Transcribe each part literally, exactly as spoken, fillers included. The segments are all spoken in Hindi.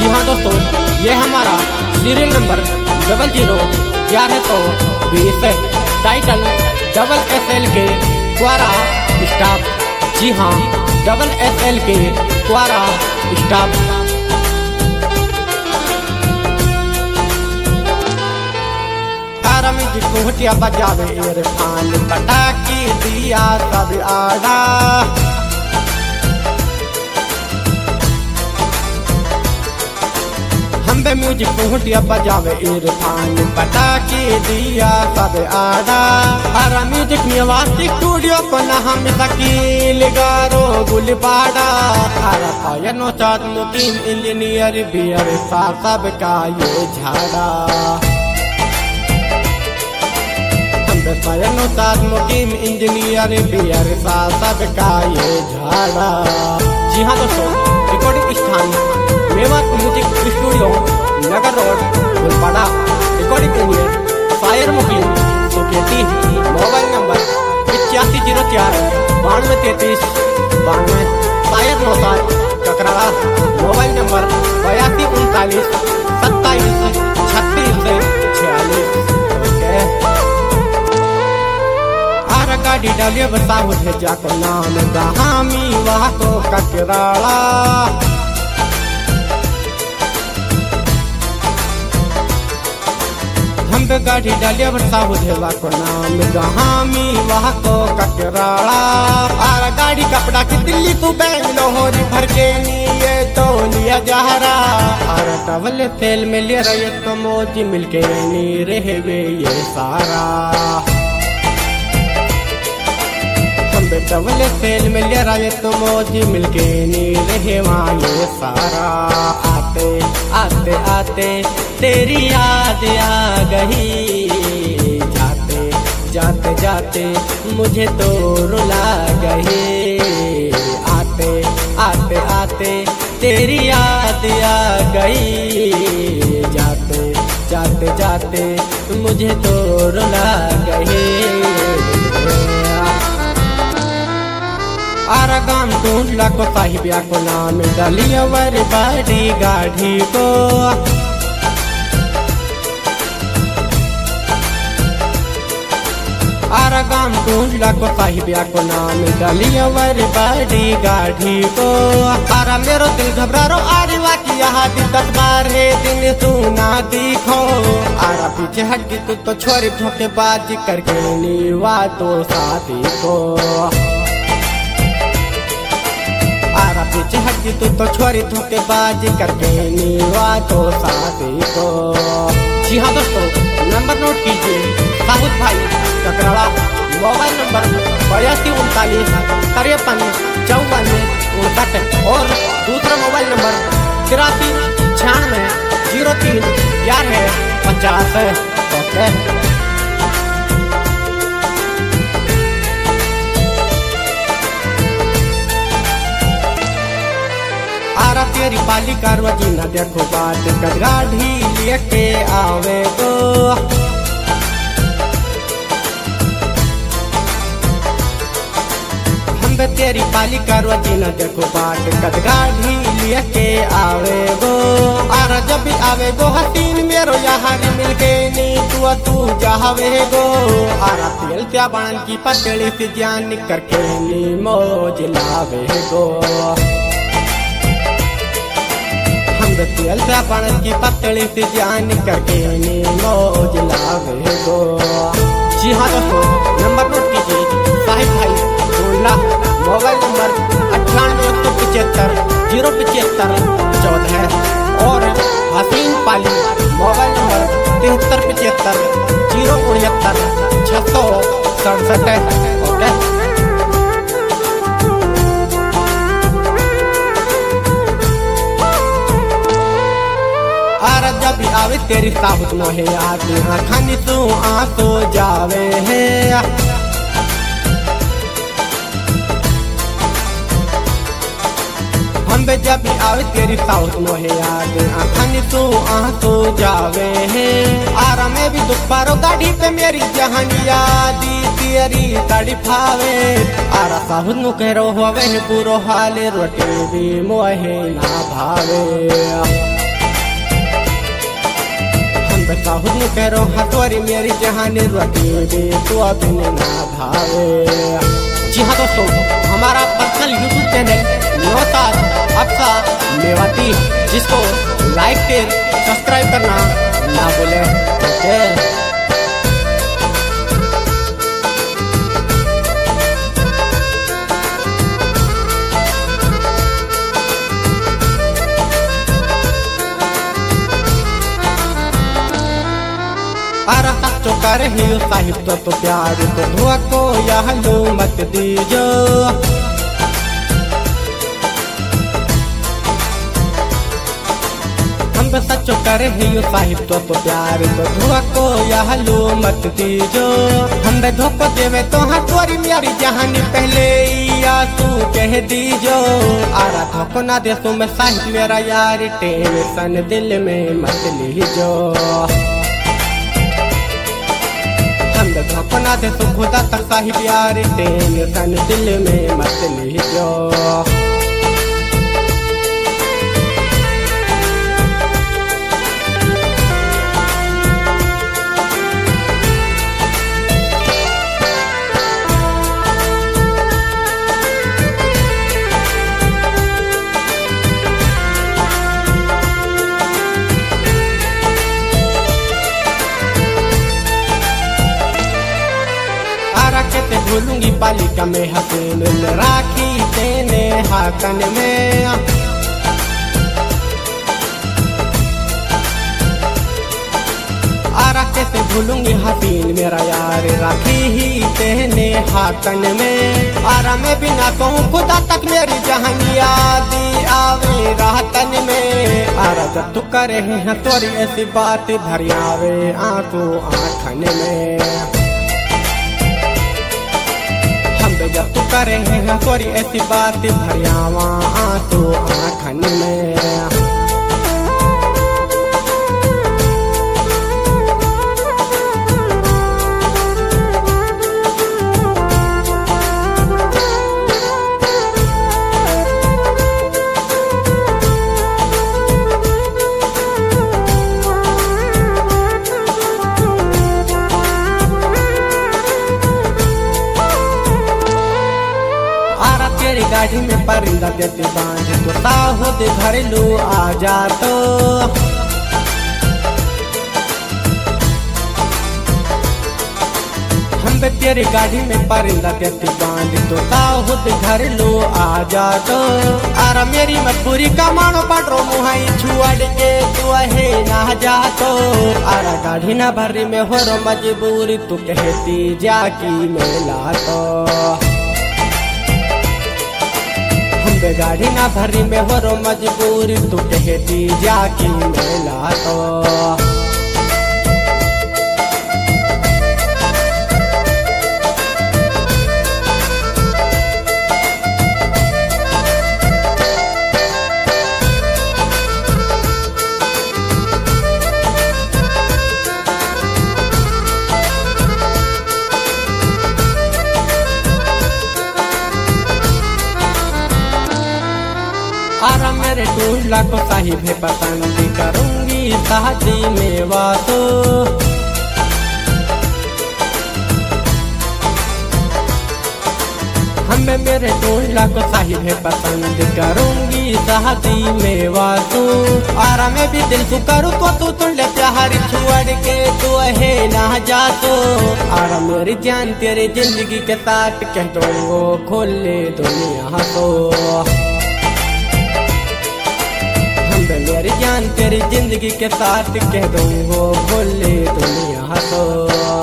हाँ दोस्तों, ये हमारा सीरियल नंबर डबल जीरो ग्यारह सौ बीस है। टाइटल डबल एस एल के द्वारा स्टाफ। जी हाँ, डबल एस एल के द्वारा स्टाफ। कुटिया बजावे इरफान पटाकी दिया सब आड़ा। हम बे म्यूजिक कुटिया बजावे इरफान पटाकी दिया सब आड़ा। हरा म्यूजिक निवासी स्टूडियो को न हम शकील गारो गुलबाड़ा। हरा पायनो चाँद मुकीम इंजीनियर बियर सा सब का ये झाड़ा। पायनो ताज मुकीम इंजीनियर बियर सा सब का ये झाड़ा। जी हाँ दोस्तों, रिकॉर्डिंग स्थान Mewat music studio Nagar road Gulpada. Recording engineer fire Mukim Suketi. Mobile number पचासी जीरो चार बानवे तैतीस बानवे। Fire Naushad Kakrada. Mobile number बयासी उनतालीस सत्ताईस छत्तीस छियालीस। गाड़ी डालिए बताओ भेजा को नाम गहामी वहाँ को ककराड़ा। हम पे गाड़ी डालिए बताओ भेजा को नाम गहामी वहाँ को ककराड़ा। आरा गाड़ी कपड़ा की दिल्ली तू बेंगलोर भर के लिए तो लिया जहरा। आरा टवल तेल में ले रहे तो मौज मिलके नी रहे वे ये सारा। टवले तेल में ले रहे तो मौज मिलके नी रहे वहाँ ये सारा। आते आते आते तेरी याद आ गई। जाते जाते जाते मुझे तो रुला गई। आते आते आते तेरी याद आ गई। जाते जाते जाते मुझे तो रुला गई। आरा गाम ढूंढला को साहिबिया को नाम डालिया वर बड़ी गाड़ी को। आरा गाम ढूंढला को साहिबिया को नाम डालिया वर बड़ी गाड़ी को। आरा मेरो दिल घबरा रो आरिवा की यहाँ दिन दस बारह दिन सुना दिखो। आरा पीछे हट तू तो छोरी धोखेबाजी करके नीवा तो शादी को। आरा पीछे हटी तू तो छोरी धोखेबाजी करके नीवा तो शादी को। जी हाँ दोस्तों, नंबर नोट कीजिए। साहुद भाई ककराड़ा। मोबाइल नंबर बयासी उनतालीस तिरपन चौवन उनसठ। और दूसरा मोबाइल नंबर तिरासी छियानवे जीरो तीन ग्यारह पचास। ओके। आरा तेरी पाली कारवजी न देखो बात गाड़ी लेके आवे गो। हम बे तेरी पाली कारवजी न देखो बाट गाड़ी लेके आवे गो। आरा जब भी आवे गो हसीन मेरो यहाँ मिलके नी तू तू जावे गो। आरा तेल त्या बन की पतली से जान करके नी मौज लावे गो। तेल से पान की पतली से जान करके नी मौज लावे गो। जी हाँ दोस्तों, नंबर नोट कीजिए। साहिब भाई ढूंढला। मोबाइल नंबर अट्ठानवे एक सौ पचहत्तर जीरो पचहत्तर चौदह। और हसीन पाली मोबाइल नंबर तिहत्तर पचहत्तर जीरो उनहत्तर छः सौ सड़सठ। ओके। जब आवे तेरी साबुत मोहे आती खानी तू आंसू जावे है। हम बे जब आवे तेरी साबुत मोहे आती खानी तू आंसू जावे है। आरा में भी दुख पारो गाड़ी पे मेरी जहानिया दी तेरी गाड़ी फावे। आरा साबुत नु कह रो हुआ पूरो हाल रोटी भी मोहे ना भावे। हम साहुद कह रो हतोरी मेरी जहानी रोटी भी तो अभी ना भावे। जी हाँ दोस्तों, हमारा personal YouTube channel Nautaj Aqsa Mewati, जिसको लाइक शेयर सब्सक्राइब करना ना भूलें। ओके तो कर ही साहिब तो, तो प्यार तो धुआ को यह लो मत दीजो। हम सचो कर ही साहिब तो, तो प्यार तो धुआ को यह लो मत दीजो। हम धोखो देवे तो हाँ तोरी मेरी जहानी पहले या तू कह दीजो। आरा धोखो ना दे तो मैं साहिब मेरा यार टेंशन दिल में मत लीजो। धोखना दे तो खुदा तक साहिब यार टेंशन दिल में मत लीजो। भूलूंगी पालिका में हसीन राखी तेने हाकन में। आरा कैसे भूलूंगी हसीन मेरा यार राखी ही तेने हाकन में। आरा में बिना कहूँ खुदा तक मेरी जहानी याद आवे रातन में। आरा जब तू करे हैं तोरी ऐसी बात भरी आवे आंखों आँखन में। जब तू करे हैं तोरी ऐसी बात भरियावा आंसू आँखन में। गाड़ी में परिंदा देते बांध तो साहुद घरेलू आ जा तो। हम तेरी गाड़ी में परिंदा देते बांध तो साहुद घरेलू आ जा तो। आरा मेरी मजबूरी का मानो पड़ो मुहाई छुआड़ के तू है ना जा तो। आरा गाड़ी ना भरी में हो रो मजबूरी तू कहती जाकी मेला तो। गाड़ी ना भरी में हो रो मजबूरी तू कहती जाकी मेला तो। आरा मेरे दूल्हा को साहिब है पसंद करूंगी शादी में वातो। हमें मेरे दूल्हा को साहिब है पसंद करूंगी शादी में वातो। आरा में भी दिल को करूँ तो तू तुम ले प्यार छुड़ के तू है ना जा तो। आरा मेरी जान तेरी जिंदगी के साथ कह दो वो खोले दुनिया को। मेरी जान तेरी जिंदगी के साथ कह दूँ वो बोले दुनिया को।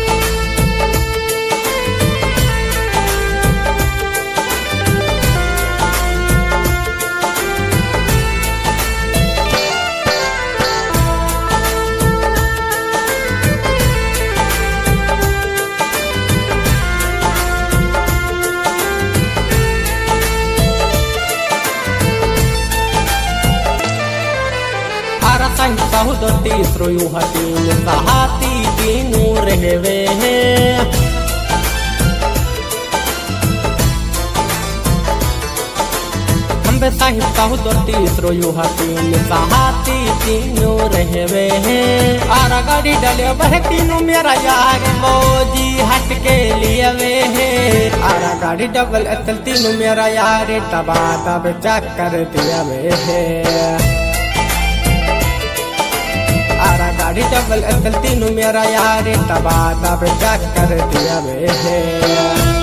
साहुद तीसरो यू हसीन सहाती तीनों रहवे हैं। हम में साहिब साहू दो तीसरो युहा तीन सहाती तीनों रहवे हैं आरा गाड़ी डले वह तीनों मेरा यार मौजी हट के लिए वे हैं आरा गाड़ी डबल एसल तीनों मेरा यार तबा तब चक्कर दिया वे हैं आरा गाड़ी डबल एसल तीनों मेरा यार तबा तब चक्कर दिया वे हैं